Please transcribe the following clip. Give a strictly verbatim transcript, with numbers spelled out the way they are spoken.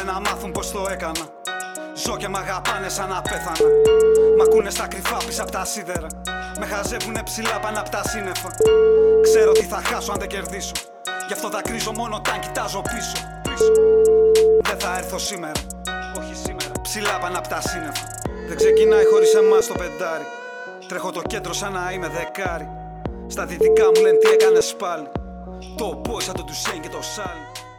να μάθουν πως το έκανα. Ζω και μ' αγαπάνε σαν να πέθανα. Μ' ακούνε στα κρυφά πίσω απ' τα σίδερα. Με χαζεύουνε ψηλά πάνω απ' τα σύννεφα. Ξέρω τι θα χάσω αν δεν κερδίσω. Γι' αυτό δακρύζω μόνο όταν κοιτάζω πίσω. Δεν θα έρθω σήμερα, όχι σήμερα. Ψηλά πάνω απ' τα σύννεφα. Δεν ξεκινάει χωρίς εμάς το πεντάρι. Τρέχω το κέντρο σαν να είμαι δεκάρι. Στα δυτικά μου λένε τι έκανες πάλι. Το boy σαν το Ντουσέιν και το Σάλι.